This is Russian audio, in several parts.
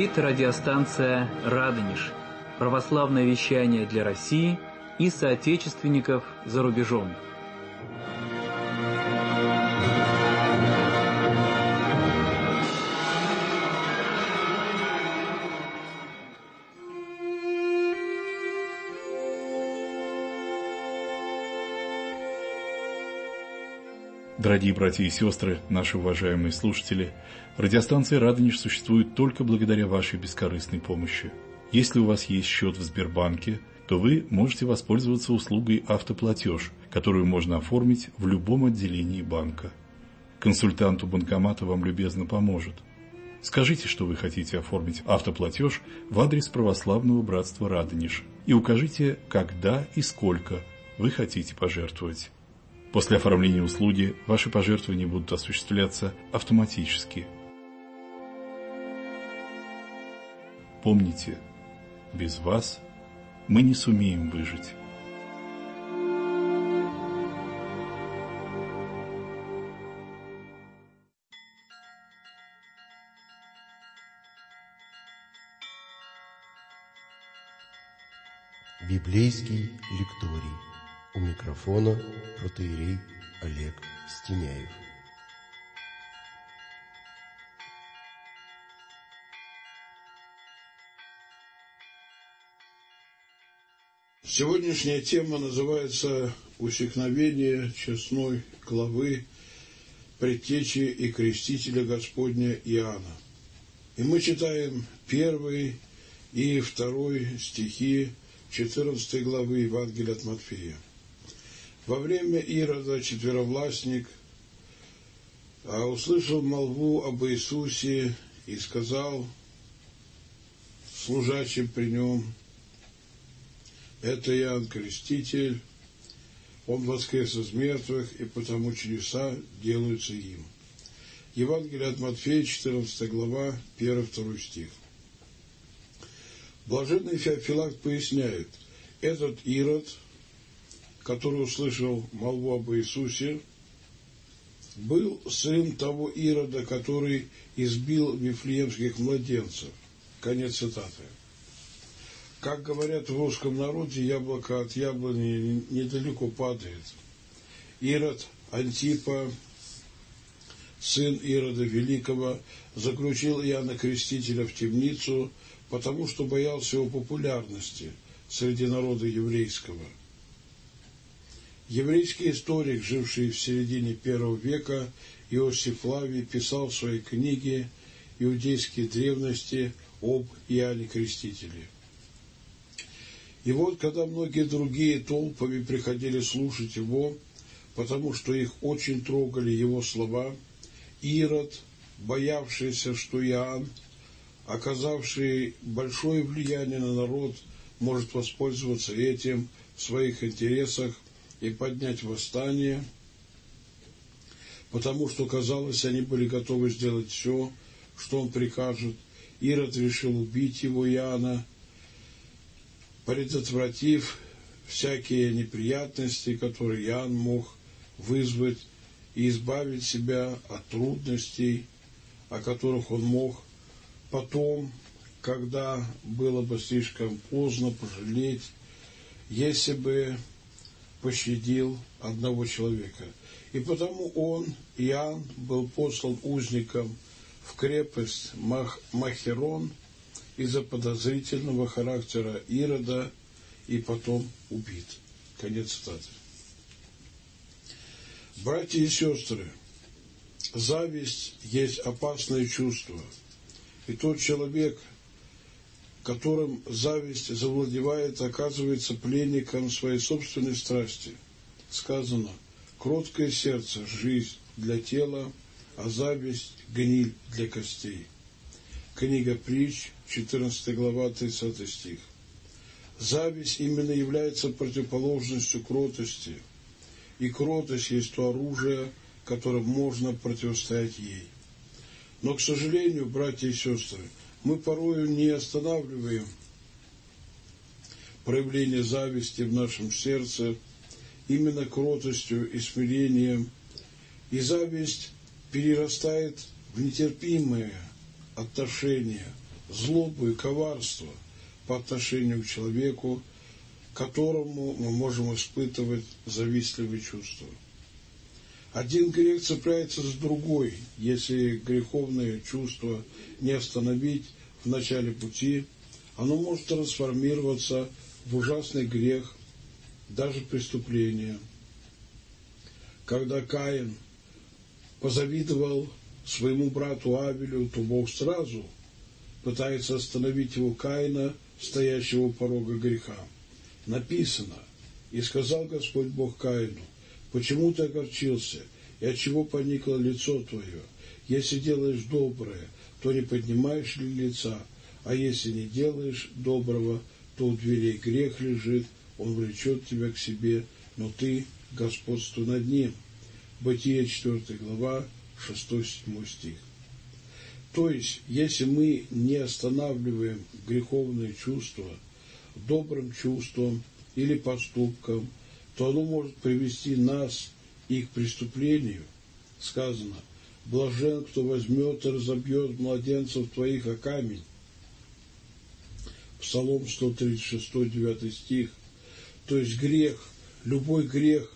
Это радиостанция «Радонеж», православное вещание для России и соотечественников за рубежом. Дорогие братья и сестры, наши уважаемые слушатели, радиостанция «Радонеж» существует только благодаря вашей бескорыстной помощи. Если у вас есть счет в Сбербанке, то вы можете воспользоваться услугой «Автоплатеж», которую можно оформить в любом отделении банка. Консультант у банкомата вам любезно поможет. Скажите, что вы хотите оформить автоплатеж в адрес православного братства «Радонеж» и укажите, когда и сколько вы хотите пожертвовать. После оформления услуги ваши пожертвования будут осуществляться автоматически. Помните, без вас мы не сумеем выжить. Библейский лекторий. У микрофона протоиерей Олег Стеняев. Сегодняшняя тема называется «Усекновение честной главы предтечи и крестителя Господня Иоанна». И мы читаем 1 и 2 стихи 14 главы Евангелия от Матфея. Во время Ирода четверовластник услышал молву об Иисусе и сказал служащим при нем: «Это Иоанн Креститель, он воскрес из мертвых, и потому чудеса делаются им». Евангелие от Матфея, 14 глава, 1-2 стих. Блаженный Феофилакт поясняет: этот Ирод, который услышал молву об Иисусе, был сын того Ирода, который избил вифлеемских младенцев. Конец цитаты. Как говорят в русском народе, яблоко от яблони недалеко падает. Ирод Антипа, сын Ирода Великого, заключил Иоанна Крестителя в темницу, потому что боялся его популярности среди народа еврейского. Еврейский историк, живший в середине I века, Иосиф Флавий, писал в своей книге «Иудейские древности» об Иоанне Крестителе. И вот, когда многие другие толпами приходили слушать его, потому что их очень трогали его слова, Ирод, боявшийся, что Иоанн, оказавший большое влияние на народ, может воспользоваться этим в своих интересах и поднять восстание, потому что, казалось, они были готовы сделать все, что он прикажет. Ирод решил убить его, Иоанна, предотвратив всякие неприятности, которые Иоанн мог вызвать, и избавить себя от трудностей, о которых он мог потом, когда было бы слишком поздно, пожалеть, если бы пощадил одного человека. И потому он, Иоанн, был послан узником в крепость Махерон из-за подозрительного характера Ирода и потом убит. Конец цитаты. Братья и сестры, зависть есть опасное чувство. И тот человек, которым зависть завладевает, оказывается пленником своей собственной страсти. Сказано: кроткое сердце – жизнь для тела, а зависть – гниль для костей. Книга Притч, 14 глава, 30 стих. Зависть именно является противоположностью кротости, и кротость есть то оружие, которым можно противостоять ей. Но, к сожалению, братья и сестры, мы порою не останавливаем проявление зависти в нашем сердце именно кротостью и смирением, и зависть перерастает в нетерпимое отношение, злобу и коварство по отношению к человеку, которому мы можем испытывать завистливые чувства. Один грех цепляется с другой. Если греховное чувство не остановить в начале пути, оно может трансформироваться в ужасный грех, даже преступление. Когда Каин позавидовал своему брату Авелю, то Бог сразу пытается остановить его Каина, стоящего у порога греха. Написано: «И сказал Господь Бог Каину: почему ты огорчился, и отчего поникло лицо твое? Если делаешь доброе, то не поднимаешь ли лица, а если не делаешь доброго, то у дверей грех лежит, он влечет тебя к себе, но ты господствуй над ним». Бытие 4 глава, 6-7 стих. То есть, если мы не останавливаем греховные чувства добрым чувством или поступком, то оно может привести нас и к преступлению. Сказано: «Блажен, кто возьмет и разобьет младенцев твоих о камень». Псалом 136, 9 стих. То есть грех, любой грех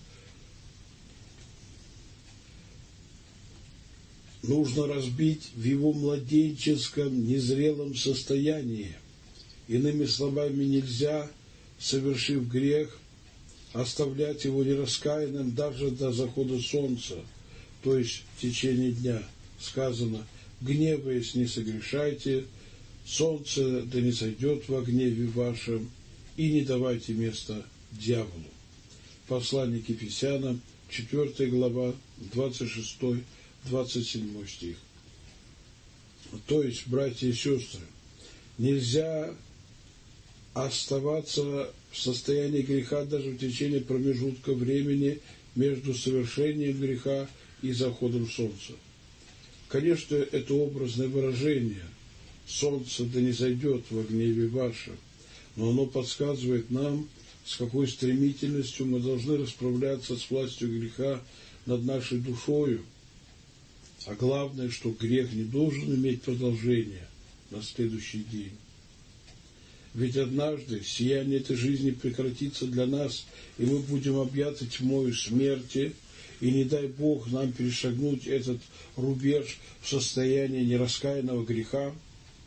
нужно разбить в его младенческом, незрелом состоянии. Иными словами, нельзя, совершив грех, оставлять его нераскаянным даже до захода солнца, то есть в течение дня. Сказано: «Гневаясь, не согрешайте, солнце да не сойдет во гневе вашем, и не давайте место дьяволу». Послание к Ефесянам, 4 глава, 26-27 стих. То есть, братья и сестры, нельзя оставаться в состоянии греха даже в течение промежутка времени между совершением греха и заходом солнца. Конечно, это образное выражение «солнце да не зайдет во гневе вашем», но оно подсказывает нам, с какой стремительностью мы должны расправляться с властью греха над нашей душою. А главное, что грех не должен иметь продолжения на следующий день. Ведь однажды сияние этой жизни прекратится для нас, и мы будем объяты тьмою смерти, и не дай Бог нам перешагнуть этот рубеж в состоянии нераскаянного греха.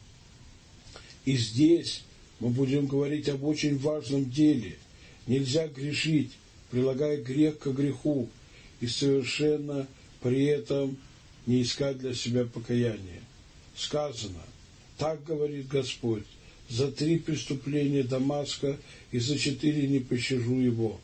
И здесь мы будем говорить об очень важном деле. Нельзя грешить, прилагая грех к греху, и совершенно при этом не искать для себя покаяния. Сказано: «Так говорит Господь, за 3 преступления Дамаска и за 4 не пощажу его».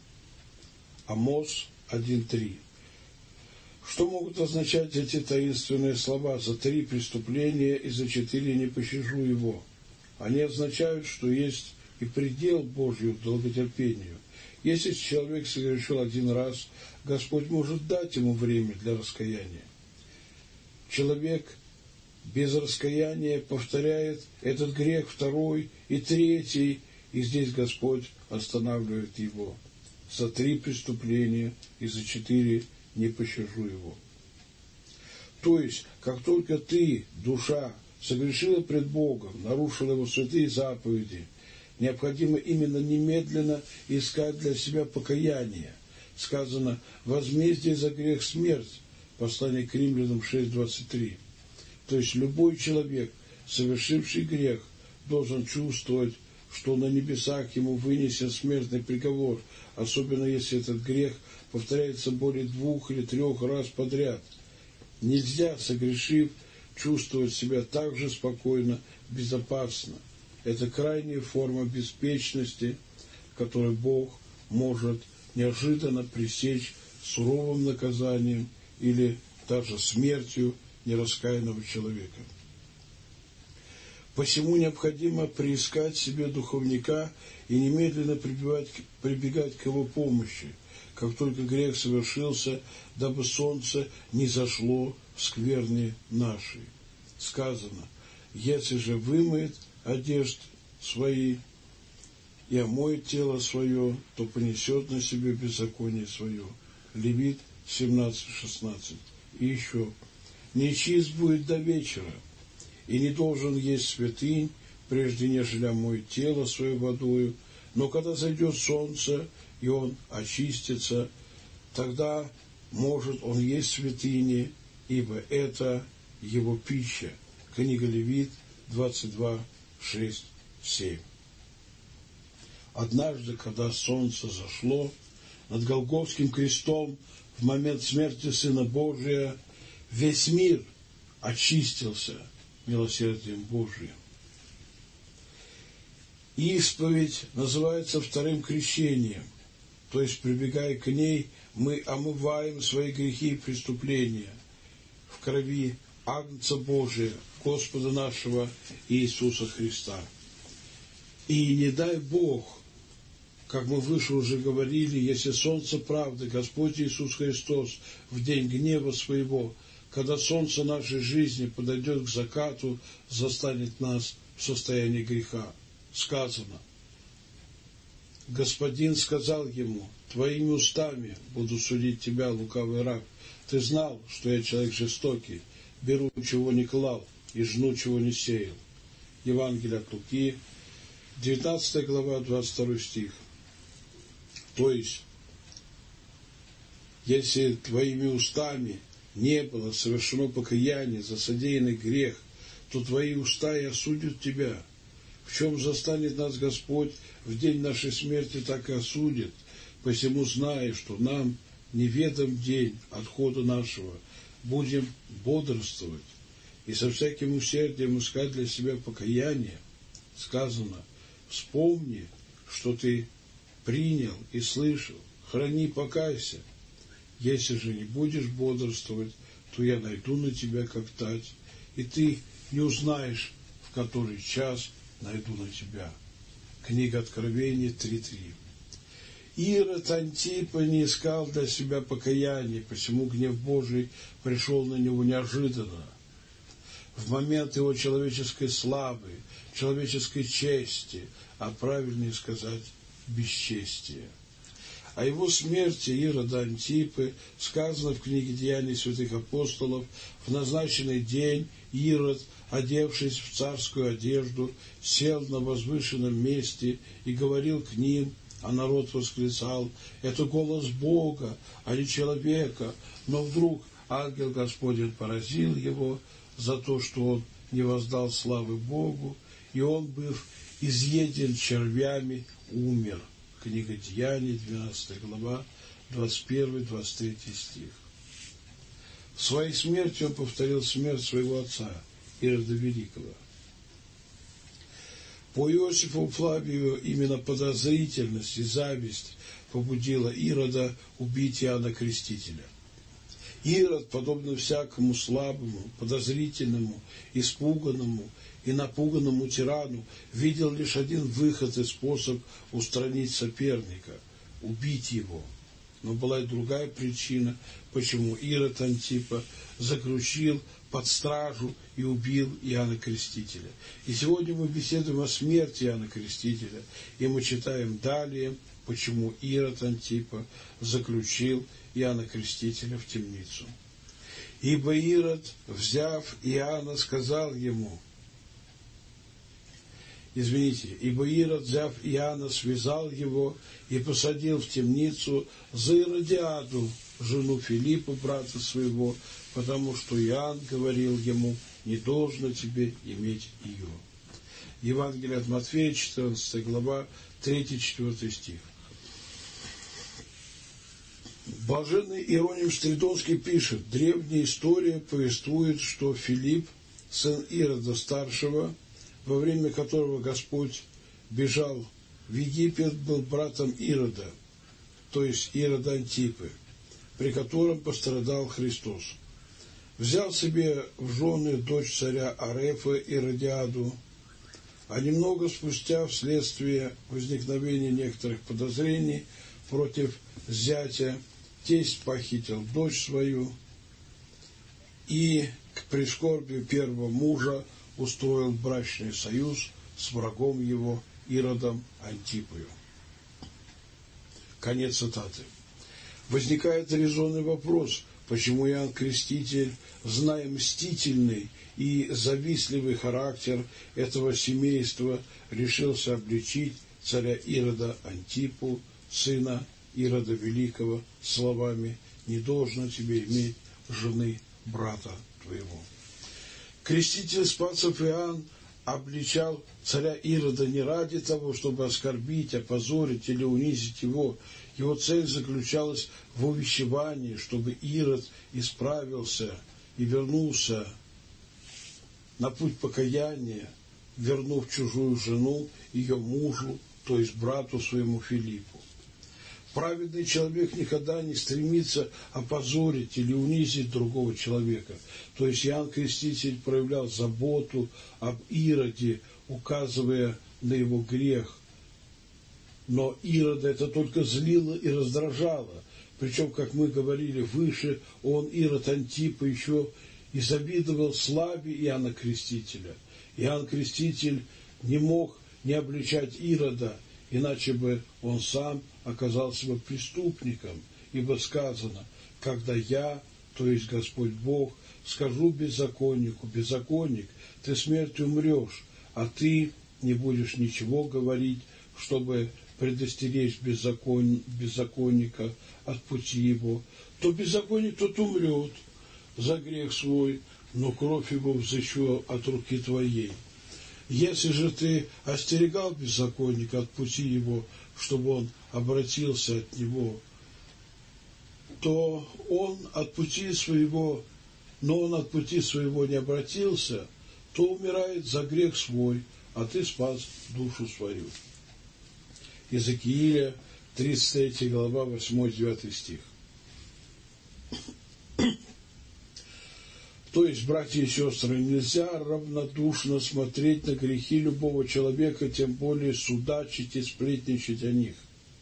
Амос 1:3. Что могут означать эти таинственные слова: «за 3 преступления и за 4 не пощажу его»? Они означают, что есть и предел Божью долготерпению. Если человек согрешил 1 раз, Господь может дать ему время для раскаяния. Человек без раскаяния повторяет этот грех 2-й и 3-й, и здесь Господь останавливает его. За 3 преступления и за 4 не пощажу его. То есть, как только ты, душа, согрешила пред Богом, нарушила его святые заповеди, необходимо именно немедленно искать для себя покаяние. Сказано: «Возмездие за грех — смерть». Послание к Римлянам 6:23. То есть любой человек, совершивший грех, должен чувствовать, что на небесах ему вынесен смертный приговор, особенно если этот грех повторяется более 2 или 3 раз подряд. Нельзя, согрешив, чувствовать себя так же спокойно, безопасно. Это крайняя форма беспечности, которой Бог может неожиданно пресечь суровым наказанием или даже смертью нераскаянного человека. Посему необходимо приискать себе духовника и немедленно прибегать к его помощи, как только грех совершился, дабы солнце не зашло в скверне нашей. Сказано: «Если же вымоет одежды свои и омоет тело свое, то понесет на себе беззаконие свое». Левит 17:16. И еще: «Нечист будет до вечера, и не должен есть святынь, прежде нежели омоет тело свое водою, но когда зайдет солнце, и он очистится, тогда может он есть святыни, ибо это его пища. Книга Левит 22, 6, 7. Однажды, когда солнце зашло, над Голгофским крестом в момент смерти Сына Божия весь мир очистился милосердием Божиим. Исповедь называется вторым крещением, то есть, прибегая к ней, мы омываем свои грехи и преступления в крови Агнца Божия, Господа нашего Иисуса Христа. И не дай Бог, как мы выше уже говорили, если солнце правды, Господь Иисус Христос, в день гнева своего, когда солнце нашей жизни подойдет к закату, застанет нас в состоянии греха. Сказано: Господин сказал ему: твоими устами буду судить тебя, лукавый раб. Ты знал, что я человек жестокий, беру, чего не клал, и жну, чего не сеял. Евангелие от Луки, 19 глава, 22 стих. То есть, если твоими устами не было совершено покаяние за содеянный грех, то твои уста и осудят тебя. В чем застанет нас Господь в день нашей смерти, так и осудит. Посему, зная, что нам неведом день отхода нашего, будем бодрствовать и со всяким усердием искать для себя покаяние. Сказано: вспомни, что ты принял и слышал, храни, покайся. Если же не будешь бодрствовать, то я найду на тебя как тать, и ты не узнаешь, в который час найду на тебя. Книга Откровения 3:3. Ирод Антипа не искал для себя покаяния, посему гнев Божий пришел на него неожиданно. В момент его человеческой славы, человеческой чести, а правильнее сказать, бесчестия. О его смерти Ирода Антипы сказано в книге Деяний святых апостолов: в назначенный день Ирод, одевшись в царскую одежду, сел на возвышенном месте и говорил к ним, а народ восклицал: это голос Бога, а не человека. Но вдруг ангел Господень поразил его за то, что он не воздал славы Богу, и он, быв изъеден червями, умер. Книга Деяний, 12 глава, 21-23 стих. В своей смерти он повторил смерть своего отца, Ирода Великого. По Иосифу Флавию именно подозрительность и зависть побудила Ирода убить Иоанна Крестителя. Ирод, подобно всякому слабому, подозрительному, испуганному и напуганному тирану, видел лишь один выход и способ устранить соперника – убить его. Но была и другая причина, почему Ирод Антипа заключил под стражу и убил Иоанна Крестителя. И сегодня мы беседуем о смерти Иоанна Крестителя, и мы читаем далее, почему Ирод Антипа заключил Иоанна Крестителя в темницу. Ибо Ирод, взяв Иоанна, сказал ему, ибо Ирод, взяв Иоанна, связал его и посадил в темницу за Иродиаду, жену Филиппа, брата своего, потому что Иоанн говорил ему: не должно тебе иметь ее. Евангелие от Матфея, 14 глава, 3-4 стих. Блаженный Иероним Стридонский пишет: древняя история повествует, что Филипп, сын Ирода Старшего, во время которого Господь бежал в Египет, был братом Ирода, то есть Ирода Антипы, при котором пострадал Христос. Взял себе в жены дочь царя Арефа Иродиаду, а немного спустя, вследствие возникновения некоторых подозрений против зятя, тесть похитил дочь свою и к прискорбию первого мужа устроил брачный союз с врагом его Иродом Антипою. Конец цитаты. Возникает резонный вопрос, почему Иоанн Креститель, зная мстительный и завистливый характер этого семейства, решился обличить царя Ирода Антипу, сына Ирода Великого, словами: «Не должно тебе иметь жены брата твоего». Креститель Спасов Иоанн обличал царя Ирода не ради того, чтобы оскорбить, опозорить или унизить его. Его цель заключалась в увещевании, чтобы Ирод исправился и вернулся на путь покаяния, вернув чужую жену ее мужу, то есть брату своему Филиппу. Праведный человек никогда не стремится опозорить или унизить другого человека. То есть Иоанн Креститель проявлял заботу об Ироде, указывая на его грех. Но Ирода это только злило и раздражало. Причем, как мы говорили выше, Ирод Антипа, еще и завидовал славе Иоанна Крестителя. Иоанн Креститель не мог не обличать Ирода, иначе бы он сам оказался бы преступником, ибо сказано: когда я, то есть Господь Бог, скажу беззаконнику: беззаконник, ты смертью умрешь, а ты не будешь ничего говорить, чтобы предостеречь беззаконника от пути его, то беззаконник тот умрет за грех свой, но кровь его взыщу от руки твоей. Если же ты остерегал беззаконника от пути его, чтобы он обратился от него, то он от пути своего не обратился, то умирает за грех свой, а ты спас душу свою. Иезекииля, 33 глава, 8-9 стих. То есть, братья и сестры, нельзя равнодушно смотреть на грехи любого человека, тем более судачить и сплетничать о них.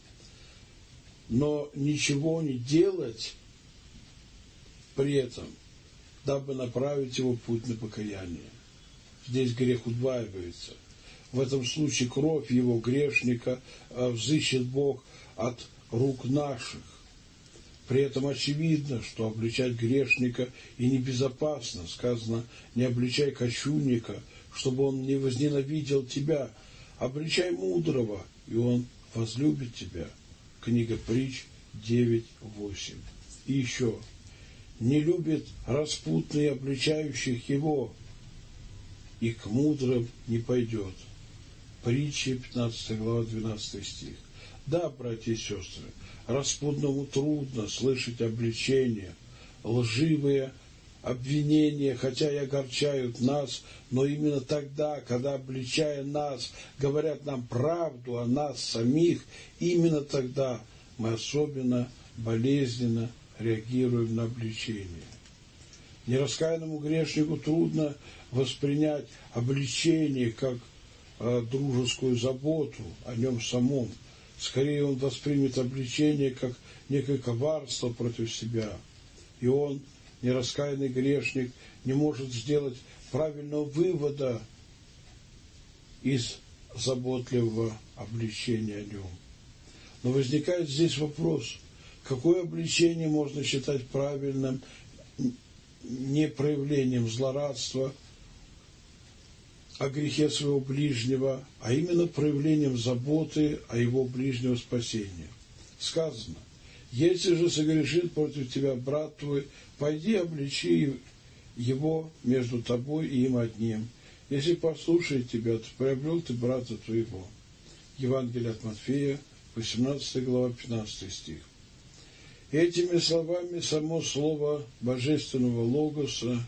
Но ничего не делать при этом, дабы направить его путь на покаяние. Здесь грех удваивается. В этом случае кровь его грешника взыщет Бог от рук наших. При этом очевидно, что обличать грешника и небезопасно. Сказано: не обличай кощунника, чтобы он не возненавидел тебя. Обличай мудрого, и он возлюбит тебя. Книга Притч 9:8. И еще: не любит распутный обличающих его, и к мудрым не пойдет. Притчи, 15 глава, 12 стих. Да, братья и сестры, распутному трудно слышать обличения, лживые обвинения, хотя и огорчают нас, но именно тогда, когда, обличая нас, говорят нам правду о нас самих, именно тогда мы особенно болезненно реагируем на обличение. Нераскаянному грешнику трудно воспринять обличение как дружескую заботу о нем самом. Скорее он воспримет обличение как некое коварство против себя. И он, нераскаянный грешник, не может сделать правильного вывода из заботливого обличения о нем. Но возникает здесь вопрос: какое обличение можно считать правильным, не проявлением злорадства о грехе своего ближнего, а именно проявлением заботы о его ближнего спасении? Сказано: если же согрешит против тебя брат твой, пойди обличи его между тобой и им одним. Если послушает тебя, то приобрел ты брата твоего. Евангелие от Матфея, 18 глава, 15 стих. Этими словами само слово божественного Логоса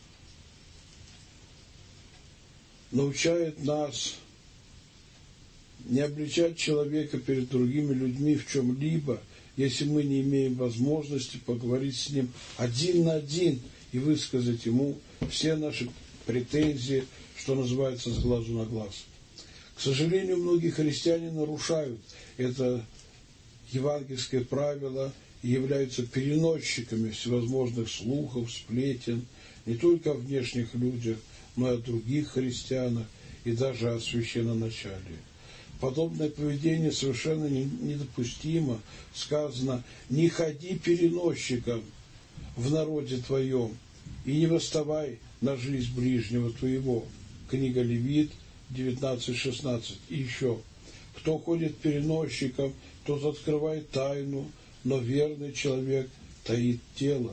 научает нас не обличать человека перед другими людьми в чем-либо, если мы не имеем возможности поговорить с ним один на один и высказать ему все наши претензии, что называется, с глазу на глаз. К сожалению, многие христиане нарушают это евангельское правило и являются переносчиками всевозможных слухов, сплетен, не только о внешних людях, но и о других христианах, и даже о священноначалии. Подобное поведение совершенно недопустимо. Сказано: не ходи переносчиком в народе твоем, и не восставай на жизнь ближнего твоего. Книга Левит 19:16. И еще. Кто ходит переносчиком, тот открывает тайну, но верный человек таит дело.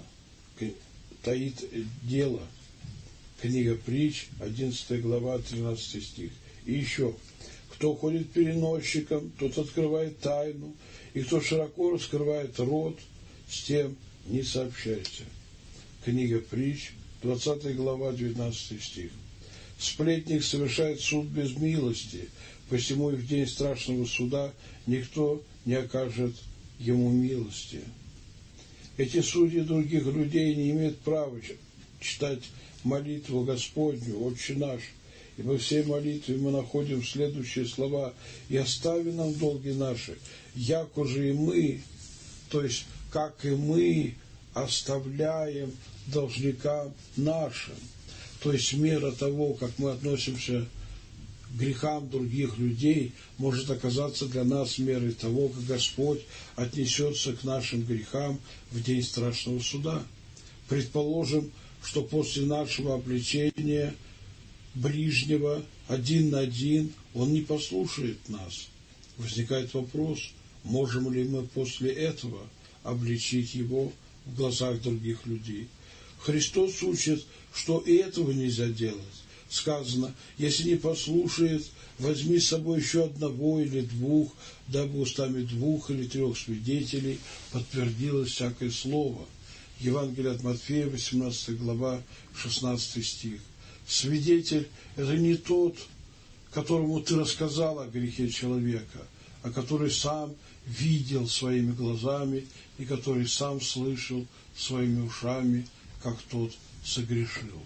Книга Притч, 11 глава, 13 стих. И еще. Кто ходит переносчиком, тот открывает тайну, и кто широко раскрывает рот, с тем не сообщайся. Книга Притч, 20 глава, 19 стих. Сплетник совершает суд без милости, посему и в день страшного суда никто не окажет ему милости. Эти судьи других людей не имеют права читать молитву Господню, Отче наш, и во всей молитве мы находим следующие слова: «И остави нам долги наши, яко же и мы», то есть, как и мы оставляем должникам нашим. То есть, мера того, как мы относимся к грехам других людей, может оказаться для нас мерой того, как Господь отнесется к нашим грехам в день страшного суда. Предположим, что после нашего обличения ближнего один на один он не послушает нас. Возникает вопрос, можем ли мы после этого обличить его в глазах других людей. Христос учит, что и этого нельзя делать. Сказано, если не послушает, возьми с собой еще одного или двух, дабы устами 2 или 3 свидетелей подтвердилось всякое слово. Евангелие от Матфея, 18 глава, 16 стих. Свидетель – это не тот, которому ты рассказал о грехе человека, а который сам видел своими глазами и который сам слышал своими ушами, как тот согрешил.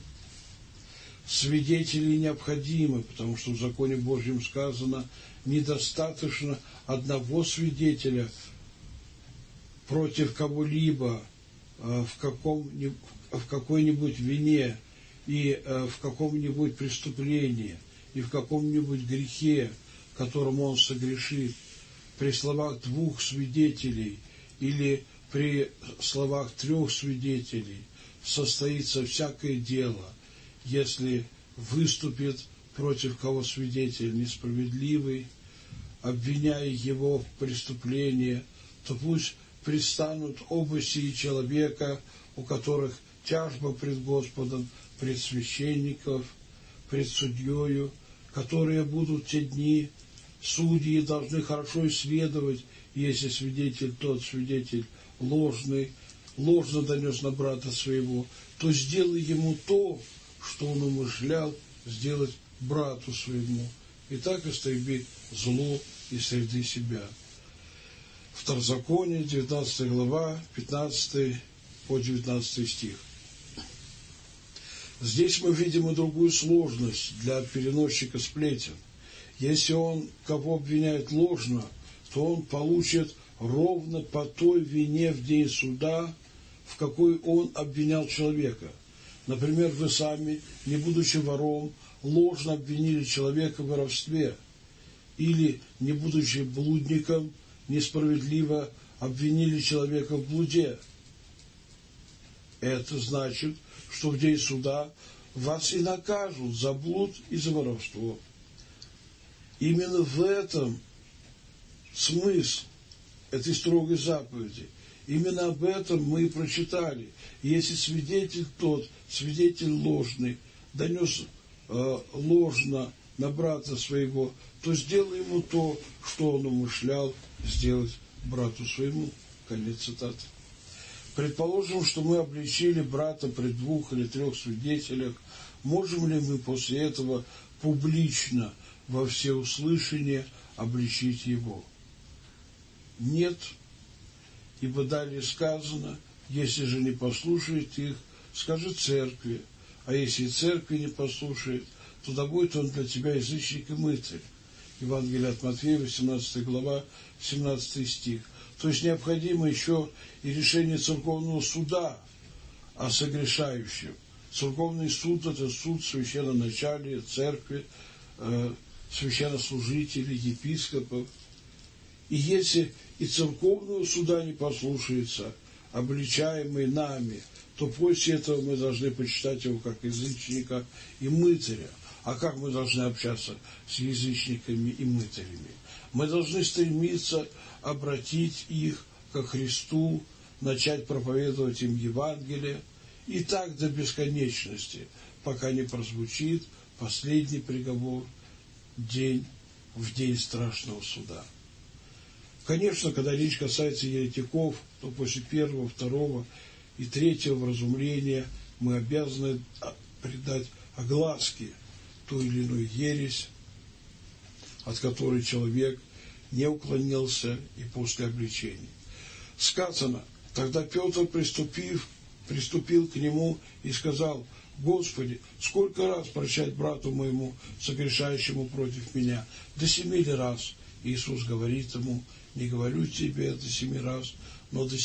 Свидетели необходимы, потому что в законе Божьем сказано, недостаточно одного свидетеля против кого-либо в какой-нибудь вине и в каком-нибудь преступлении и в каком-нибудь грехе, которому он согрешит. При словах 2 свидетелей или при словах 3 свидетелей состоится всякое дело. Если выступит против кого свидетель несправедливый, обвиняя его в преступлении, то пусть предстанут оба сии человека, у которых тяжба пред Господом, пред священников, пред судьею, которые будут те дни. Судьи должны хорошо исследовать, если свидетель, тот свидетель ложный, ложно донес на брата своего, то сделай ему то, что он умышлял сделать брату своему. И так истреби зло из среды себя. Второзаконие, 19 глава, 15 по 19 стих. Здесь мы видим и другую сложность для переносчика сплетен. Если он кого обвиняет ложно, то он получит ровно по той вине в день суда, в какой он обвинял человека. Например, вы сами, не будучи вором, ложно обвинили человека в воровстве, или, не будучи блудником, несправедливо обвинили человека в блуде. Это значит, что в день суда вас и накажут за блуд и за воровство. Именно в этом смысл этой строгой заповеди. Именно об этом мы и прочитали. Если свидетель тот, свидетель ложный, донес ложно на брата своего, то сделай ему то, что он умышлял сделать брату своему. Конец цитаты. Предположим, что мы обличили брата при 2 или 3 свидетелях. Можем ли мы после этого публично во всеуслышание обличить его? Нет, ибо далее сказано, если же не послушает их, скажи церкви, а если церкви не послушает, то да будет он для тебя язычник и мытарь. Евангелие от Матфея, 18 глава, 17 стих. То есть необходимо еще и решение церковного суда о согрешающем. Церковный суд – это суд священноначалия, церкви, священнослужителей, епископов. И если и церковного суда не послушается, обличаемый нами, то после этого мы должны почитать его как язычника и мытаря. А как мы должны общаться с язычниками и мытарями? Мы должны стремиться обратить их ко Христу, начать проповедовать им Евангелие, и так до бесконечности, пока не прозвучит последний приговор в день страшного суда. Конечно, когда речь касается еретиков, то после первого, второго и третьего вразумления мы обязаны придать огласке ту или иную ересь, от которой человек не уклонился и после обличения. Сказано, тогда Петр, приступил к нему и сказал: Господи, сколько раз прощать брату моему, согрешающему против меня? До 7 раз. Иисус говорит ему: не говорю тебе до 7 раз, но до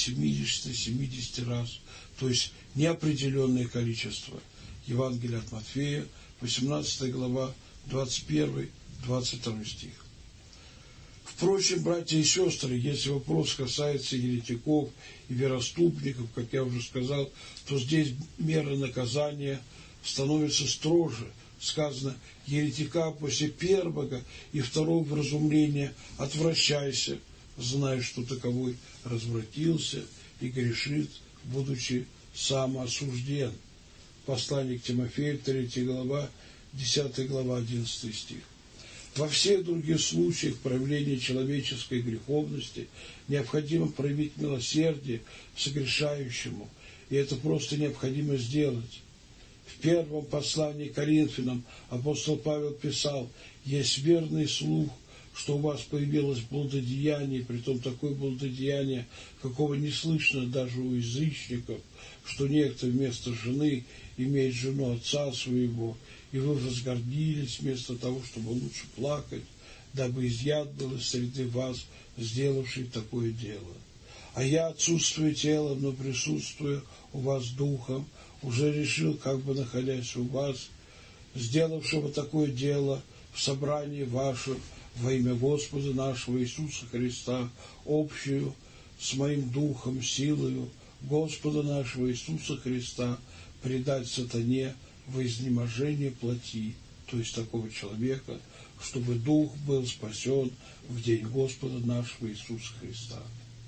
70 раз. То есть неопределенное количество. Евангелие от Матфея, 18 глава, 21-22 стих. Впрочем, братья и сестры, если вопрос касается еретиков и вероступников, как я уже сказал, то здесь мера наказания становится строже. Сказано: еретика после первого и второго вразумления отвращайся, зная, что таковой развратился и грешит, будучи самоосужден. Послание к Тимофею, 3 глава, 10 глава, 11 стих. Во всех других случаях проявления человеческой греховности необходимо проявить милосердие согрешающему, и это просто необходимо сделать. В первом послании к Коринфянам апостол Павел писал: «Есть верный слух, что у вас появилось блудодеяние, притом такое блудодеяние, какого не слышно даже у язычников, что некто вместо жены имеет жену отца своего, и вы возгордились вместо того, чтобы лучше плакать, дабы изъят был из среды вас, сделавший такое дело. А я, отсутствуя телом, но присутствуя у вас духом, уже решил, как бы находясь у вас, сделавшего такое дело в собрании вашем во имя Господа нашего Иисуса Христа, общую с моим духом, силою Господа нашего Иисуса Христа, предать сатане во изнеможение плоти, то есть такого человека, чтобы дух был спасен в день Господа нашего Иисуса Христа».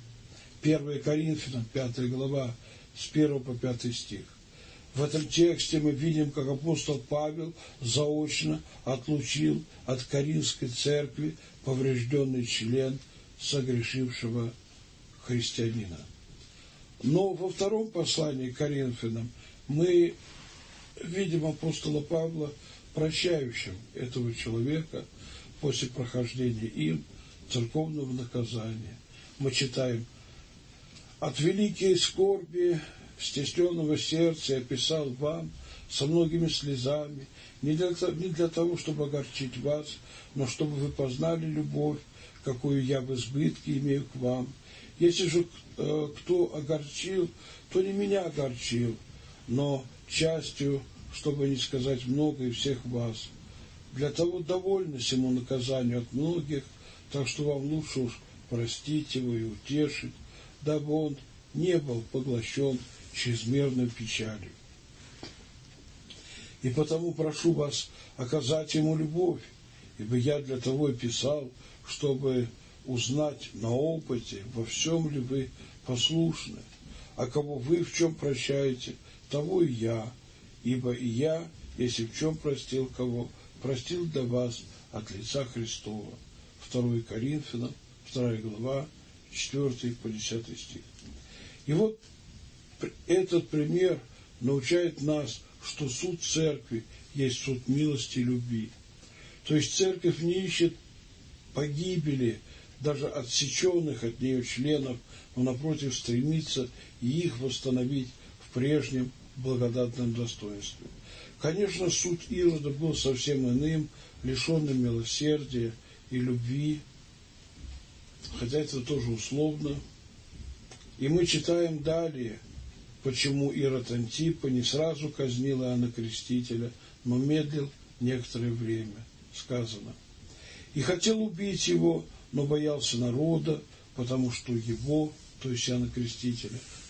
1 Коринфянам, 5 глава, с 1 по 5 стих. В этом тексте мы видим, как апостол Павел заочно отлучил от Коринфской церкви поврежденный член согрешившего христианина. Но во втором послании к Коринфянам мы видим апостола Павла прощающим этого человека после прохождения им церковного наказания. Мы читаем: «От великой скорби стесненного сердца я писал вам со многими слезами, не для того, чтобы огорчить вас, но чтобы вы познали любовь, какую я в избытке имею к вам. Если же кто огорчил, то не меня огорчил, но частью, чтобы не сказать много, и всех вас. Для того довольно сему наказанию от многих, так что вам лучше уж простить его и утешить, дабы он не был поглощен чрезмерной печалью. И потому прошу вас оказать ему любовь, ибо я для того и писал, чтобы узнать на опыте, во всем ли вы послушны, а кого вы в чем прощаете, того и я, ибо и я, если в чем простил кого, простил для вас от лица Христова». 2 Коринфянам, 2 глава, 4 по 10 стих. И вот этот пример научает нас, что суд церкви есть суд милости и любви. То есть церковь не ищет погибели даже отсеченных от нее членов, но напротив стремится и их восстановить в прежнем благодатном достоинстве. Конечно, суд Ирода был совсем иным, лишенным милосердия и любви, хотя это тоже условно. И мы читаем далее, почему Ирод Антипа не сразу казнил Иоанна Крестителя, но медлил некоторое время. Сказано: «И хотел убить его, но боялся народа, потому что его, то есть Иоанна Крестителя,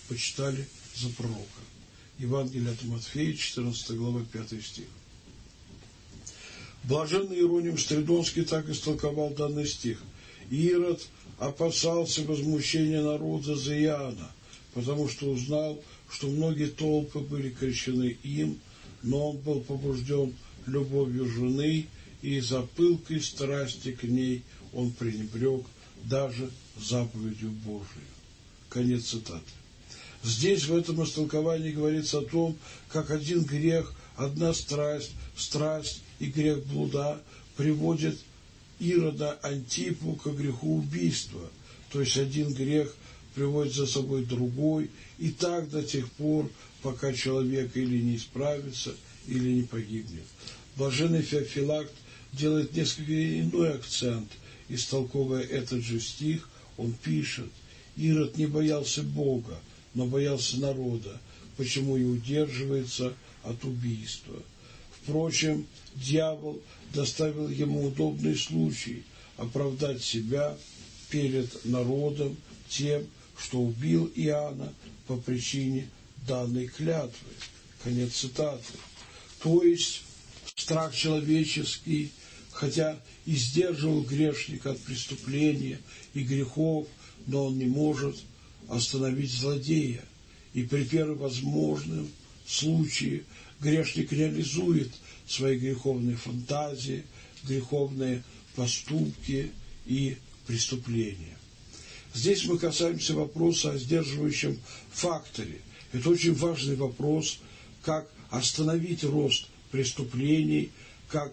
почитали за пророка. Евангелие от Матфея, 14 глава, 5 стих. Блаженный Иероним Стридонский так истолковал данный стих. Ирод опасался возмущения народа за Иоанна, потому что узнал, что многие толпы были крещены им, но он был побужден любовью жены, и из-за пылкой страсти к ней он пренебрег даже заповедью Божией. Конец цитаты. Здесь в этом истолковании говорится о том, как один грех, одна страсть и грех блуда приводит Ирода Антипу к греху убийства. То есть один грех приводит за собой другой, и так до тех пор, пока человек или не исправится, или не погибнет. Блаженный Феофилакт делает несколько иной акцент, истолковывая этот же стих. Он пишет: Ирод не боялся Бога, но боялся народа, почему и удерживается от убийства. Впрочем, дьявол доставил ему удобный случай оправдать себя перед народом тем, что убил Иоанна по причине данной клятвы. Конец цитаты. То есть страх человеческий, хотя и сдерживал грешника от преступления и грехов, но он не может остановить злодея. И при первом возможном случае грешник реализует свои греховные фантазии, греховные поступки и преступления. Здесь мы касаемся вопроса о сдерживающем факторе. Это очень важный вопрос, как остановить рост преступлений, как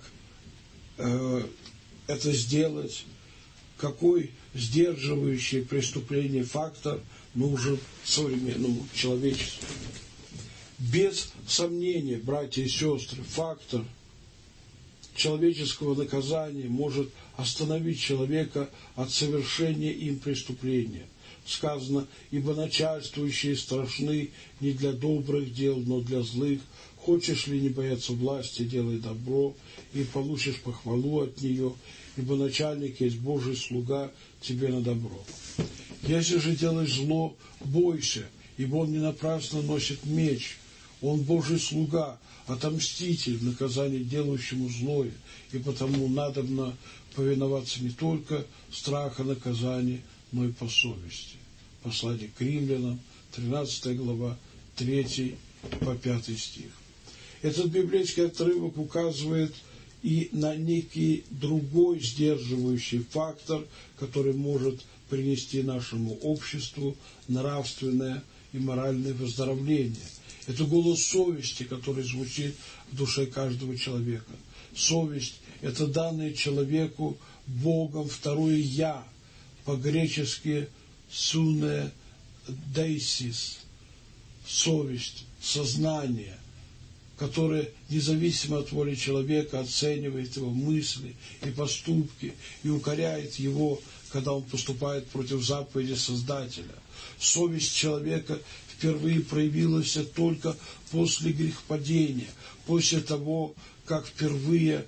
это сделать, какой сдерживающий преступление фактор нужен современному человечеству. Без сомнения, братья и сестры, фактор человеческого наказания может остановить человека от совершения им преступления. Сказано: ибо начальствующие страшны не для добрых дел, но для злых. Хочешь ли не бояться власти, делай добро, и получишь похвалу от нее, ибо начальник есть Божий слуга тебе на добро. Если же делаешь зло, бойся, ибо он не напрасно носит меч. Он Божий слуга, отомститель в наказании делающему злое, и потому надобно повиноваться не только страха наказания, но и по совести. Послание к Римлянам, 13 глава, 3 по 5 стих. Этот библейский отрывок указывает и на некий другой сдерживающий фактор, который может принести нашему обществу нравственное и моральное выздоровление. Это голос совести, который звучит в душе каждого человека. Совесть – это данное человеку Богом второе «я», по-гречески «суне дейсис», совесть, сознание, которое независимо от воли человека оценивает его мысли и поступки и укоряет его, когда он поступает против заповеди Создателя. Совесть человека впервые проявилась только после грехопадения, после того, как впервые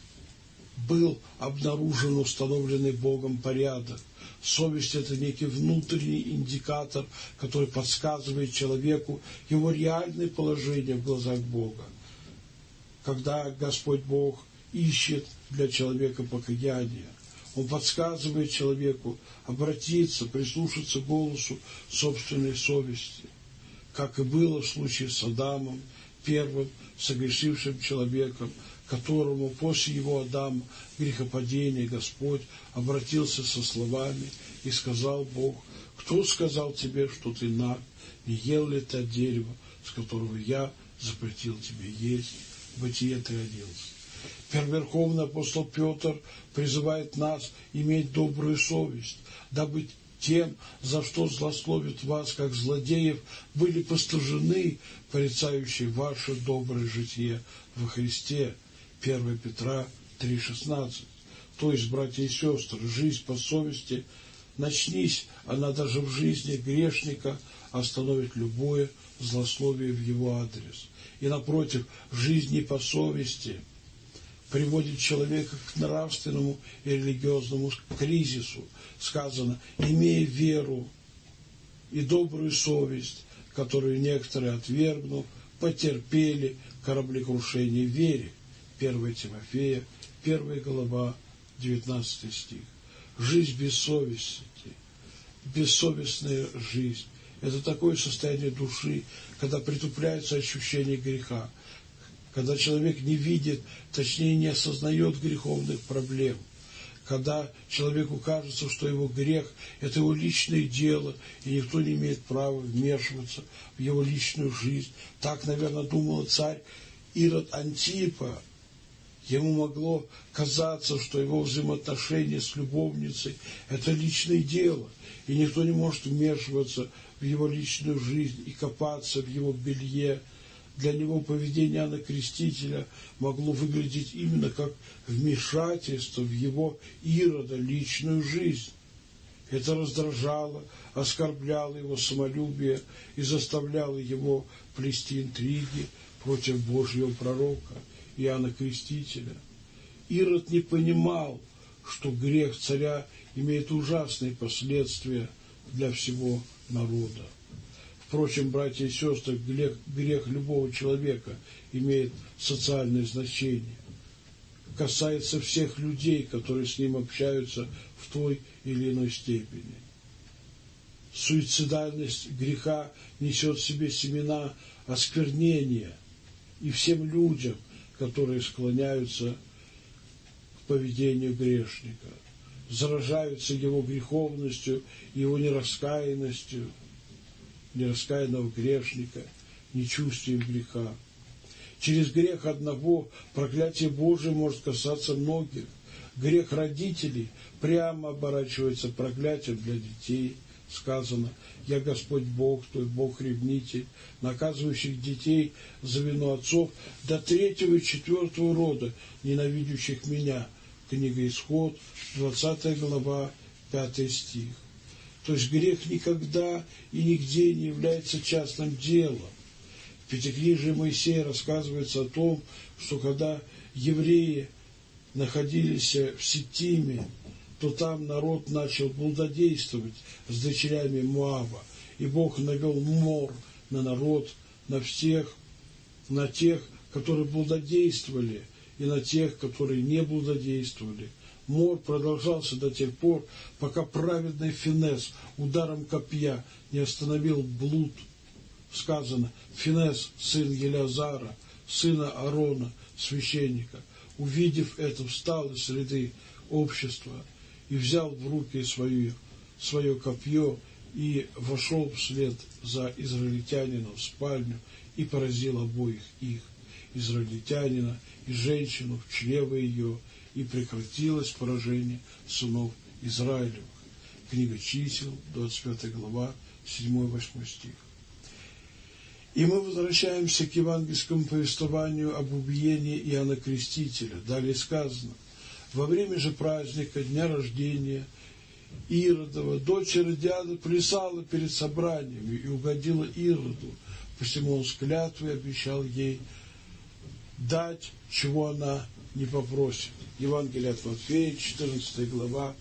был обнаружен установленный Богом порядок. Совесть – это некий внутренний индикатор, который подсказывает человеку его реальное положение в глазах Бога. Когда Господь Бог ищет для человека покаяние, Он подсказывает человеку обратиться, прислушаться к голосу собственной совести, как и было в случае с Адамом, первым согрешившим человеком, которому после его Адама грехопадения Господь обратился со словами и сказал Бог: кто сказал тебе, что ты наг, не ел ли ты от дерева, с которого я запретил тебе есть? Бытие 3:11. Первоверховный апостол Петр призывает нас иметь добрую совесть, дабы тем, за что злословят вас, как злодеев, были постыжены, порицающие ваше доброе житие во Христе. 1 Петра 3:16. То есть, братья и сестры, жизнь по совести, начнись она даже в жизни грешника, остановит любое злословие в его адрес. И напротив, жизнь не по совести приводит человека к нравственному и религиозному кризису. Сказано: имея веру и добрую совесть, которую некоторые, отвергнув, потерпели кораблекрушение в вере. 1 Тимофея, 1 глава, 19 стих. Жизнь без совести, бессовестная жизнь – это такое состояние души, когда притупляется ощущение греха, когда человек не видит, точнее не осознает греховных проблем, когда человеку кажется, что его грех – это его личное дело, и никто не имеет права вмешиваться в его личную жизнь. Так, наверное, думал царь Ирод Антипа. Ему могло казаться, что его взаимоотношения с любовницей – это личное дело, и никто не может вмешиваться в его личную жизнь и копаться в его белье. Для него поведение Иоанна Крестителя могло выглядеть именно как вмешательство в его Ирода личную жизнь. Это раздражало, оскорбляло его самолюбие и заставляло его плести интриги против Божьего пророка Иоанна Крестителя. Ирод не понимал, что грех царя имеет ужасные последствия для всего народа. Впрочем, братья и сестры, грех любого человека имеет социальное значение. Касается всех людей, которые с ним общаются в той или иной степени. Суицидальность греха несет в себе семена осквернения, и всем людям, которые склоняются к поведению грешника, заражаются его греховностью, его нераскаянностью, нераскаянного грешника, нечувствием греха. Через грех одного проклятие Божие может касаться многих. Грех родителей прямо оборачивается проклятием для детей. Сказано: «Я Господь Бог, твой Бог-ревнитель, наказывающих детей за вину отцов до 3-го и 4-го рода, ненавидящих меня». Книга Исход, 20 глава, 5 стих. То есть грех никогда и нигде не является частным делом. В Пятикнижии Моисея рассказывается о том, что когда евреи находились в Ситиме, то там народ начал блудодействовать с дочерями Моаба. И Бог навел мор на народ, на всех, на тех, которые блудодействовали, и на тех, которые не блудодействовали. Мор продолжался до тех пор, пока праведный Финес ударом копья не остановил блуд. Сказано: Финес, сын Елеазара, сына Аарона, священника, увидев это, встал из среды общества и взял в руки свое копье и вошел вслед за израильтянином в спальню и поразил обоих их, израильтянина и женщину, в чрево ее, и прекратилось поражение сынов Израилевых. Книга Чисел, 25 глава, 7-8 стих. И мы возвращаемся к евангельскому повествованию об убиении Иоанна Крестителя. Далее сказано: во время же праздника, дня рождения Иродова, дочь Иродиада плясала перед собраниями и угодила Ироду, посему он с клятвой обещал ей дать, чего она не попросит. Евангелие от Матфея, 14 глава,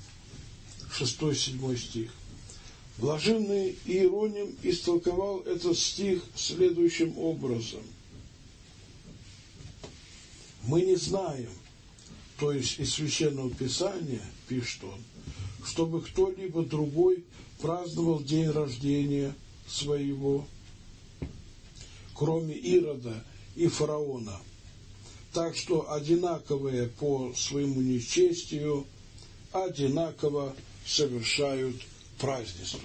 6-7 стих. Блаженный Иероним истолковал этот стих следующим образом. Мы не знаем, то есть из Священного Писания, пишет он, чтобы кто-либо другой праздновал день рождения своего, кроме Ирода и фараона. Так что одинаковые по своему нечестию одинаково совершают празднество.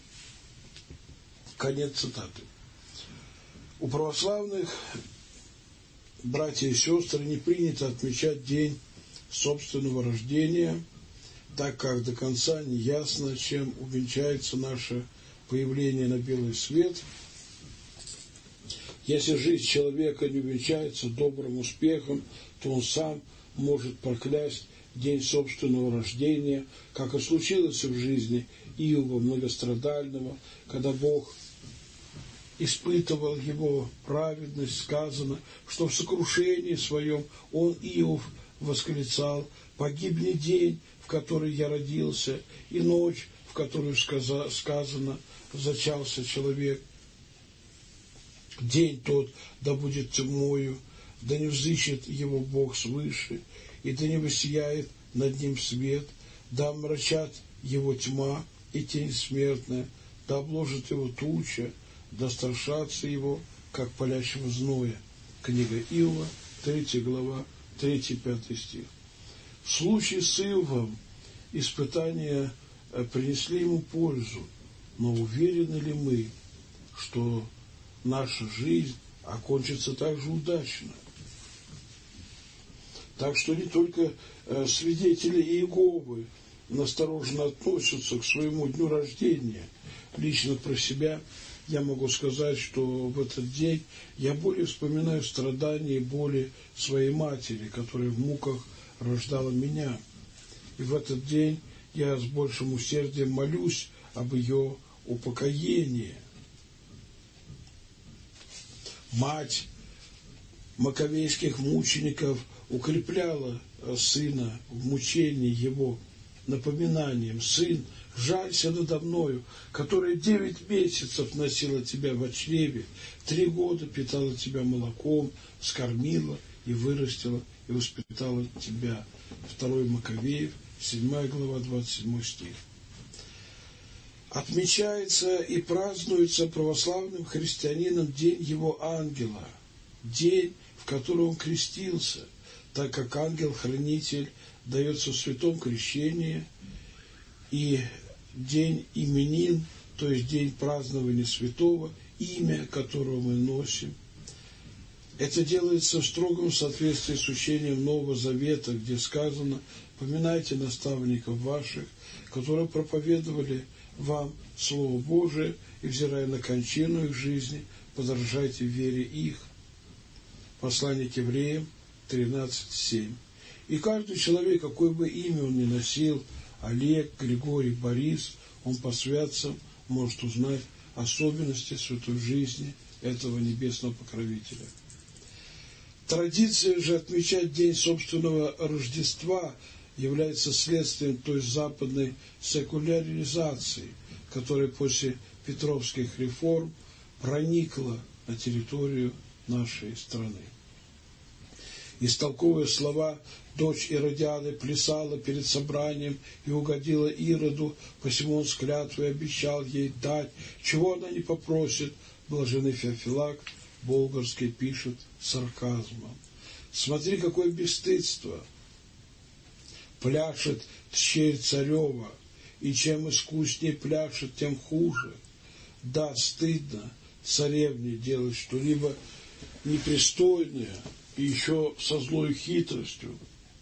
Конец цитаты. У православных, братья и сестры, не принято отмечать день собственного рождения, так как до конца не ясно, чем увенчается наше появление на белый свет. Если жизнь человека не увенчается добрым успехом, то он сам может проклясть день собственного рождения, как и случилось в жизни Иова многострадального, когда Бог испытывал его праведность. Сказано, что в сокрушении своем он, Иов, восклицал: «Погибнет день, в который я родился, и ночь, в которую сказано, зачался человек». День тот да будет тьмою, да не взыщет его Бог свыше, и да не воссияет над ним свет, да омрачат его тьма и тень смертная, да обложит его туча, да страшатся его, как палящего зноя. Книга Иова, 3 глава, 3-5 стих. В случае с Иовом испытания принесли ему пользу, но уверены ли мы, что наша жизнь окончится так же удачно? Так что не только свидетели Иеговы настороженно относятся к своему дню рождения. Лично про себя я могу сказать, что в этот день я более вспоминаю страдания и боли своей матери, которая в муках рождала меня. И в этот день я с большим усердием молюсь об ее упокоении. Мать маковейских мучеников укрепляла сына в мучении его напоминанием: «Сын, жалься надо мною, которая 9 месяцев носила тебя во чреве, 3 года питала тебя молоком, скормила и вырастила и воспитала тебя». 2 Маковеев, 7 глава, 27 стих. Отмечается и празднуется православным христианином день его ангела, день, в который он крестился, так как ангел-хранитель дается в святом крещении, и день именин, то есть день празднования святого, имя которого мы носим. Это делается в строгом соответствии с учением Нового Завета, где сказано: «Поминайте наставников ваших, которые проповедовали вам Слово Божие, и, взирая на кончину их жизни, подражайте вере их». Послание к Евреям 13:7. И каждый человек, какое бы имя он ни носил, Олег, Григорий, Борис, он по святцам может узнать особенности святой жизни этого небесного покровителя. Традиция же отмечать день собственного Рождества является следствием той западной секуляризации, которая после Петровских реформ проникла на территорию нашей страны. Истолковывая слова, дочь Иродиады плясала перед собранием и угодила Ироду, посему он с клятвой обещал ей дать, чего она не попросит. Блаженный Феофилакт Болгарский пишет с сарказмом: «Смотри, какое бесстыдство! Пляшет тщерь царева, и чем искуснее пляшет, тем хуже. Да, стыдно царевне делать что-либо непристойное, и еще со злой хитростью.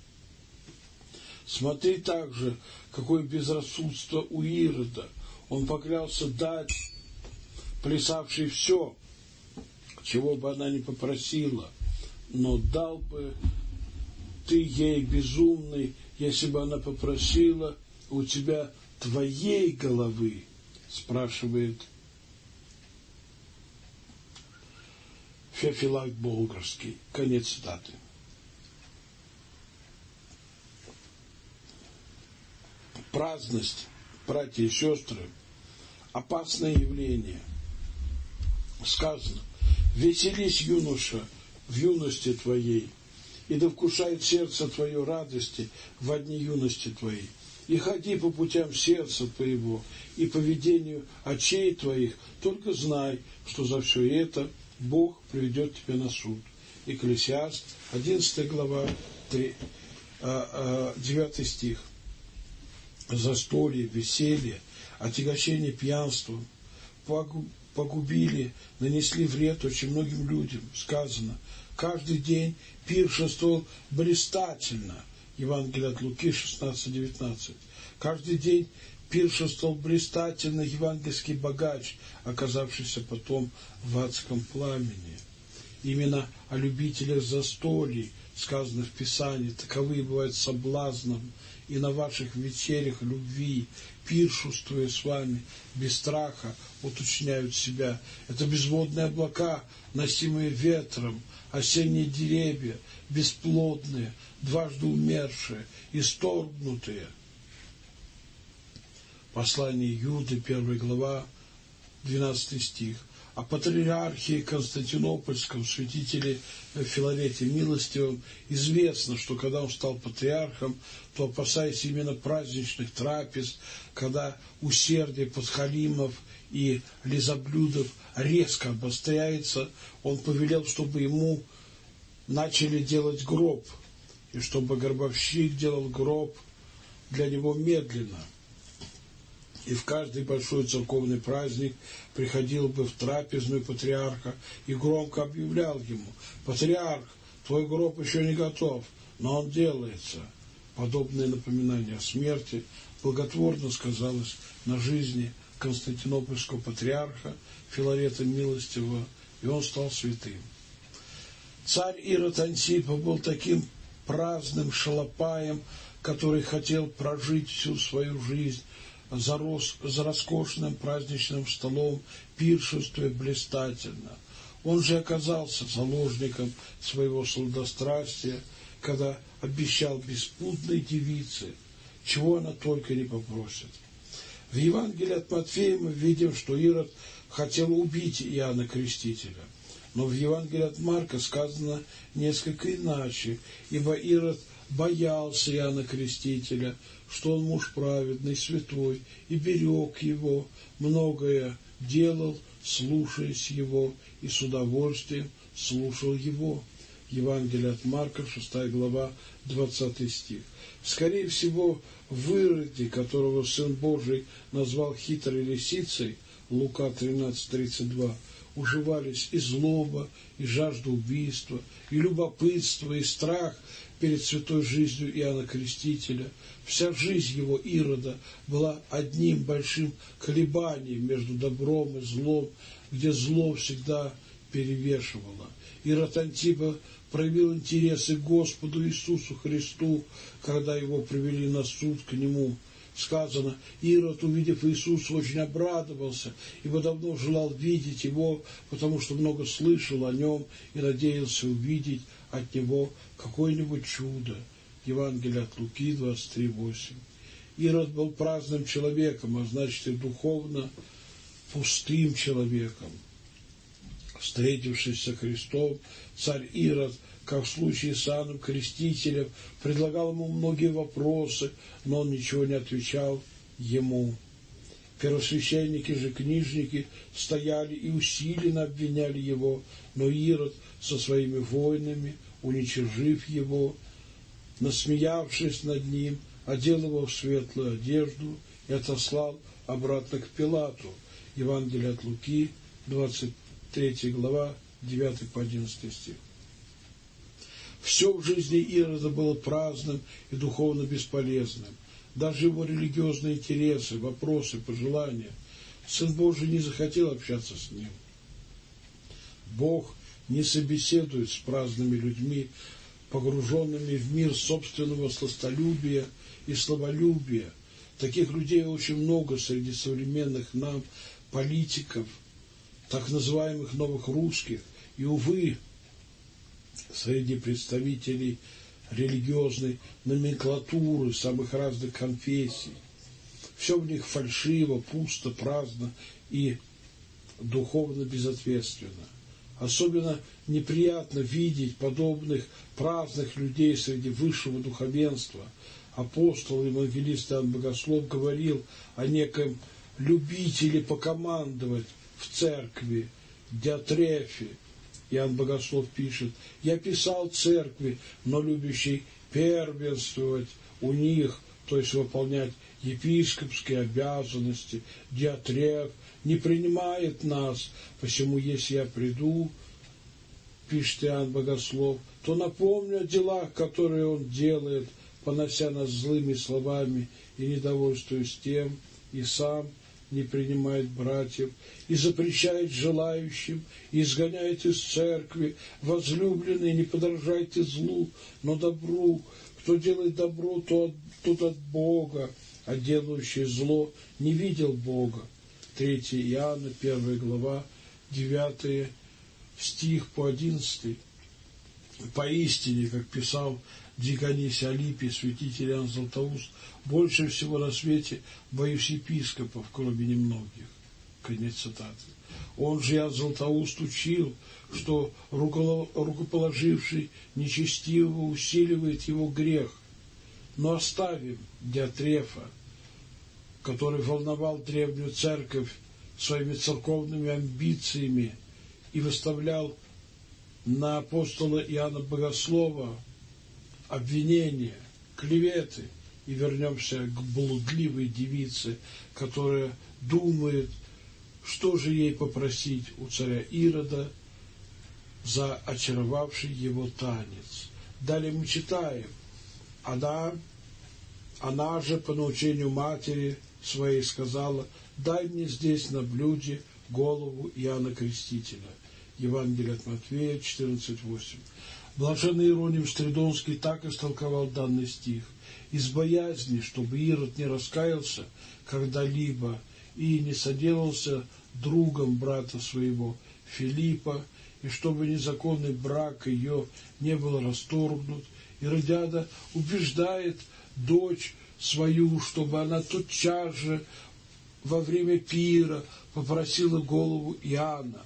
Смотри также, какое безрассудство у Ирода. Он поклялся дать плясавшей все, чего бы она ни попросила, но дал бы ты ей, безумный, если бы она попросила у тебя твоей головы?» спрашивает Феофилакт Болгарский. Конец цитаты. Праздность, братья и сестры, опасное явление. Сказано: «Веселись, юноша, в юности твоей, и да вкушает сердце твое радости во дни юности твоей, и ходи по путям сердца твоего и по ведению очей твоих, только знай, что за все это Бог приведет тебя на суд». Екклесиаст, 11 глава, 9 стих. Застолье, веселье, отягощение пьянством погубили, нанесли вред очень многим людям. Сказано: каждый день пиршествовал блистательно. Евангелие от Луки 16:19. Каждый день пиршествовал блистательно евангельский богач, оказавшийся потом в адском пламени. Именно о любителях застолий сказано в Писании: таковые бывают соблазном, и на ваших вечерях любви, пиршествуя с вами, без страха уточняют себя. Это безводные облака, носимые ветром, осенние деревья, бесплодные, дважды умершие, исторгнутые. Послание Иуды, 1 глава, 12 стих. о патриархе Константинопольском, святителе Филарете Милостивом, известно, что когда он стал патриархом, то, опасаясь именно праздничных трапез, когда усердие подхалимов и лизоблюдов резко обостряется, он повелел, чтобы ему начали делать гроб, и чтобы гробовщик делал гроб для него медленно. И в каждый большой церковный праздник приходил бы в трапезную патриарха и громко объявлял ему: «Патриарх, твой гроб еще не готов, но он делается». Подобное напоминание о смерти благотворно сказалось на жизни Константинопольского патриарха Филарета Милостивого, и он стал святым. Царь Ирод Антипа был таким праздным шалопаем, который хотел прожить всю свою жизнь за роскошным праздничным столом, пиршествуя блистательно. Он же оказался заложником своего сладострастия, когда обещал беспутной девице, чего она только не попросит. В Евангелии от Матфея мы видим, что Ирод хотел убить Иоанна Крестителя. Но в Евангелии от Марка сказано несколько иначе, ибо Ирод боялся Иоанна Крестителя, что он муж праведный, святой, и берег его, многое делал, слушаясь его, и с удовольствием слушал его. Евангелие от Марка, 6 глава, 20 стих. Скорее всего, в Ироде, которого Сын Божий назвал хитрой лисицей, Лука 13:32, уживались и злоба, и жажда убийства, и любопытство, и страх перед святой жизнью Иоанна Крестителя. Вся жизнь его, Ирода, была одним большим колебанием между добром и злом, где зло всегда перевешивало. Ирод Антипа проявил интересы к Господу Иисусу Христу, когда его привели на суд к нему. Сказано: Ирод, увидев Иисуса, очень обрадовался, ибо давно желал видеть его, потому что много слышал о нем и надеялся увидеть от него какое-нибудь чудо. Евангелие от Луки 23:8. Ирод был праздным человеком, а значит и духовно пустым человеком. Встретившись со Христом, царь Ирод, как в случае с Иоанном Крестителем, предлагал ему многие вопросы, но он ничего не отвечал ему. Первосвященники же, книжники, стояли и усиленно обвиняли его, но Ирод со своими воинами, уничижив его, насмеявшись над ним, одел его в светлую одежду и отослал обратно к Пилату. Евангелие от Луки, 23 глава, 9 по 11 стих. Все в жизни Ирода было праздным и духовно бесполезным. Даже его религиозные интересы, вопросы, пожелания. Сын Божий не захотел общаться с ним. Бог не собеседует с праздными людьми, погруженными в мир собственного сластолюбия и славолюбия. Таких людей очень много среди современных нам политиков, так называемых новых русских, и, увы, среди представителей религиозной номенклатуры самых разных конфессий. Все в них фальшиво, пусто, праздно и духовно безответственно. Особенно неприятно видеть подобных праздных людей среди высшего духовенства. Апостол, евангелист Иоанн Богослов говорил о неком любителе покомандовать в церкви, Диатрефе. Иоанн Богослов пишет: «Я писал церкви, но любящий первенствовать у них, то есть выполнять епископские обязанности, Диатреф не принимает нас, посему, если я приду, пишет Иоанн Богослов, то напомню о делах, которые он делает, понося нас злыми словами и недовольствуясь тем, и сам не принимает братьев, и запрещает желающим, и изгоняет из церкви. Возлюбленные, не подражайте злу, но добру. Кто делает добро, тот от Бога, а делающий зло не видел Бога». 3 Иоанна, 1 глава, 9 стих по 11. Поистине, как писал Дионисий Алипий, святитель Иоанн Златоуст, больше всего на свете боюсь епископов, кроме немногих. Конец цитаты. Он же, Иоанн Златоуст, учил, что рукоположивший нечестивого усиливает его грех. Но оставим Диотрефа, который волновал древнюю церковь своими церковными амбициями и выставлял на апостола Иоанна Богослова обвинения, клеветы, и вернемся к блудливой девице, которая думает, что же ей попросить у царя Ирода за очаровавший его танец. Далее мы читаем: она же по научению матери своей сказала: дай мне здесь на блюде голову Иоанна Крестителя. Евангелие от Матфея 14:8. Блаженный Иероним Стридонский так истолковал данный стих: из боязни, чтобы Ирод не раскаялся когда-либо и не соделался другом брата своего Филиппа, и чтобы незаконный брак ее не был расторгнут, Иродиада убеждает дочь свою, чтобы она тотчас же во время пира попросила голову Иоанна.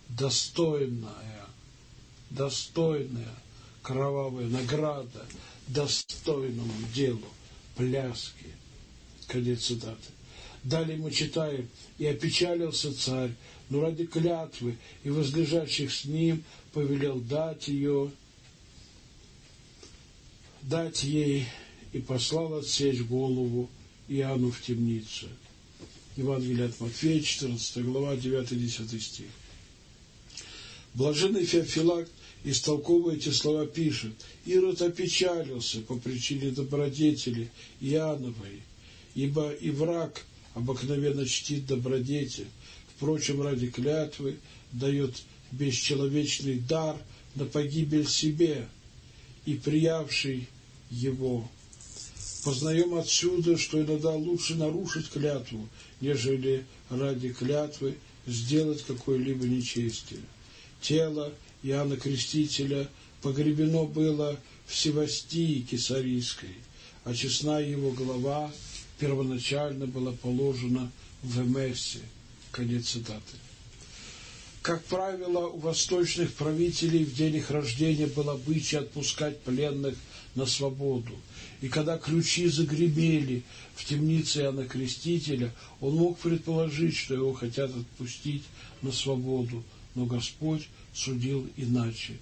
Достойная кровавая награда достойному делу пляски. Конец цитаты. Далее мы читаем: и опечалился царь, но ради клятвы и возлежащих с ним повелел дать ей, и послал отсечь голову Иоанну в темницу. Евангелие от Матфея, 14 глава, 9-10 стих. Блаженный Феофилакт, истолковывая эти слова, пишет: Ирод опечалился по причине добродетели Иоанновой, ибо и враг обыкновенно чтит добродетель, впрочем, ради клятвы дает бесчеловечный дар на погибель себе и приявший его. Познаем отсюда, что иногда лучше нарушить клятву, нежели ради клятвы сделать какое-либо нечестие. Тело Иоанна Крестителя погребено было в Севастии Кесарийской, а честная его голова первоначально была положена в Эмесе. Конец цитаты. Как правило, у восточных правителей в день их рождения был обычай отпускать пленных на свободу. И когда ключи загремели в темнице Иоанна Крестителя, он мог предположить, что его хотят отпустить на свободу. Но Господь судил иначе.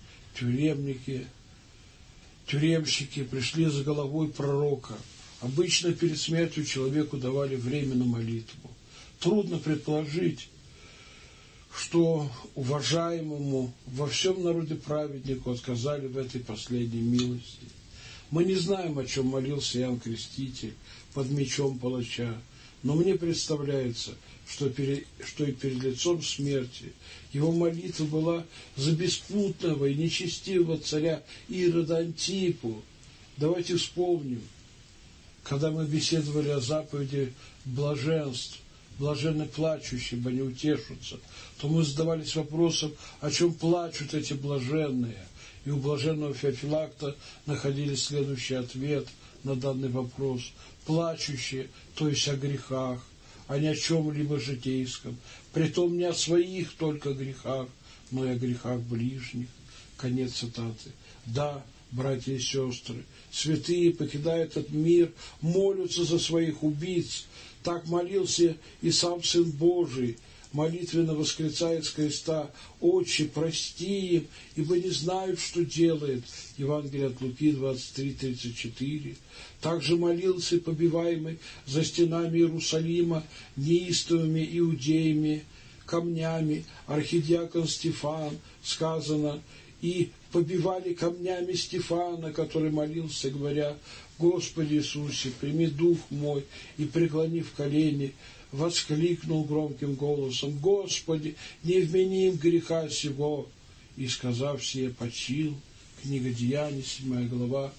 Тюремщики пришли за головой пророка. Обычно перед смертью человеку давали время на молитву. Трудно предположить, что уважаемому во всем народе праведнику отказали в этой последней милости. Мы не знаем, о чем молился Иоанн Креститель под мечом палача, но мне представляется, что и перед лицом смерти его молитва была за беспутного и нечестивого царя Ирода Антипу. Давайте вспомним, когда мы беседовали о заповеди блаженств, блаженны плачущие, ибо они утешутся, то мы задавались вопросом, о чем плачут эти блаженные. И у блаженного Феофилакта находили следующий ответ на данный вопрос: плачущие, то есть о грехах, а не о чем-либо житейском, притом не о своих только грехах, но и о грехах ближних. Конец цитаты. Да, братья и сестры, святые, покидая этот мир, молятся за своих убийц. Так молился и сам Сын Божий, молитвенно восклицает с креста: «Отче, прости им, ибо не знают, что делают». Евангелие от Луки 23:34. Также молился побиваемый за стенами Иерусалима неистовыми иудеями камнями архидиакон Стефан, сказано, и побивали камнями Стефана, который молился, говоря: «Господи Иисусе, прими дух мой», и, преклонив колени, воскликнул громким голосом: «Господи, не вмени им греха сего». И, сказав сие, почил. Книга Деяний, 7 глава,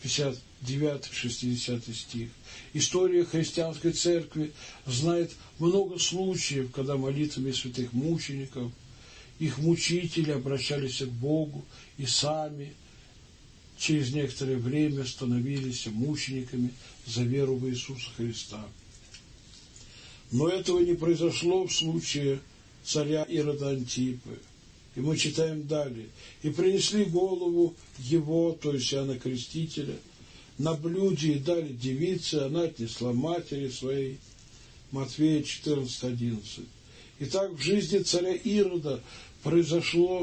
59-60 стих. История христианской церкви знает много случаев, когда молитвами святых мучеников их мучители обращались к Богу и сами через некоторое время становились мучениками за веру в Иисуса Христа. Но этого не произошло в случае царя Ирода Антипы. И мы читаем далее. «И принесли голову его, то есть Иоанна Крестителя, на блюде и дали девице, она отнесла матери своей». Матфея 14:11. Итак, в жизни царя Ирода произошло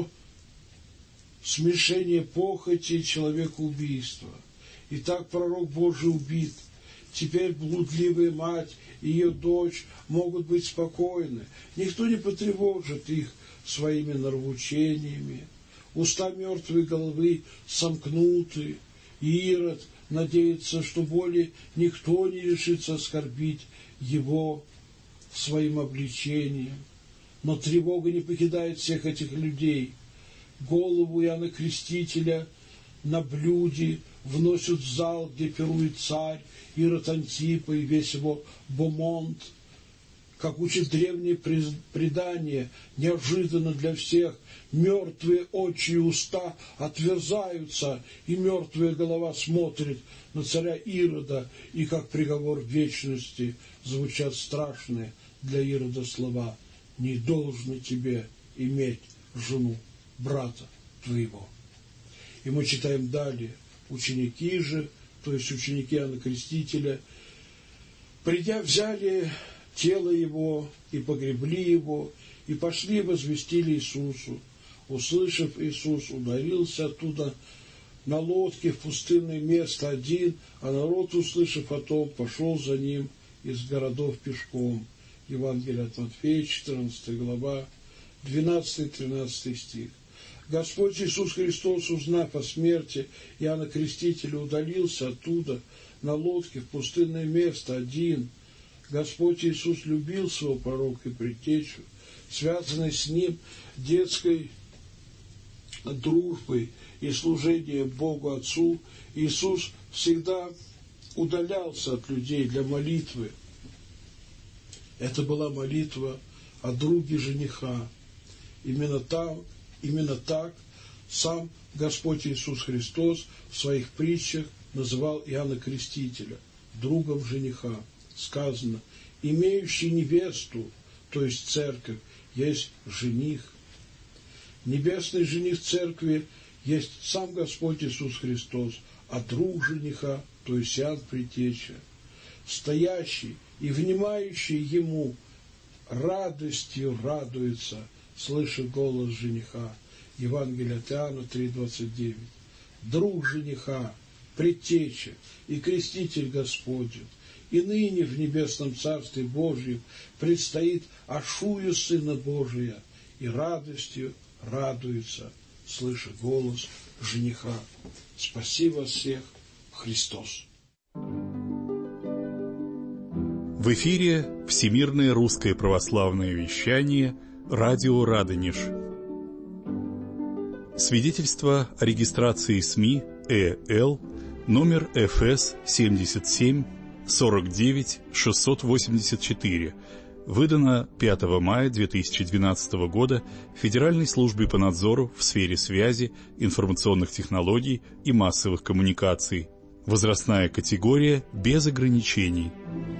смешение похоти и человекоубийства. Итак, пророк Божий убит. Теперь блудливая мать и ее дочь могут быть спокойны. Никто не потревожит их своими нравоучениями. Уста мертвой головы сомкнуты, и Ирод надеется, что более никто не решится оскорбить его своим обличением. Но тревога не покидает всех этих людей. Голову Иоанна Крестителя на блюде вносят в зал, где пирует царь Ирод Антипа и весь его бомонд. Как учит древнее предание, неожиданно для всех, мертвые очи и уста отверзаются, и мертвая голова смотрит на царя Ирода, и как приговор вечности звучат страшные для Ирода слова: «Не должно тебе иметь жену брата твоего». И мы читаем далее: ученики же, то есть ученики Иоанна Крестителя, придя, взяли тело его и погребли его, и пошли и возвестили Иисусу. Услышав, Иисус удалился оттуда на лодке в пустынное место один, а народ, услышав о том, пошел за ним из городов пешком. Евангелие от Матфея, 14 глава, 12-13 стих. Господь Иисус Христос, узнав о смерти Иоанна Крестителя, удалился оттуда на лодке в пустынное место один. Господь Иисус любил своего пророка и предтечу, связанный с ним детской дружбой и служением Богу Отцу. Иисус всегда удалялся от людей для молитвы. Это была молитва о друге жениха. Именно так сам Господь Иисус Христос в своих притчах называл Иоанна Крестителя другом жениха. Сказано: имеющий невесту, то есть церковь, есть жених. Небесный жених церкви есть сам Господь Иисус Христос, а друг жениха, то есть Иоанн Предтеча, стоящий и внимающий ему, радостью радуется, слыша голос жениха. Евангелие от Иоанна 3:29. Друг жениха, предтеча и креститель Господень, и ныне в небесном Царстве Божьем предстоит Ашую Сына Божия, и радостью радуется, слыша голос жениха. Спаси вас всех, Христос! В эфире Всемирное русское православное вещание, радио «Радонеж». Свидетельство о регистрации СМИ ЭЛ, номер ФС 77 49 684, выдано 5 мая 2012 года Федеральной службой по надзору в сфере связи, информационных технологий и массовых коммуникаций. Возрастная категория без ограничений.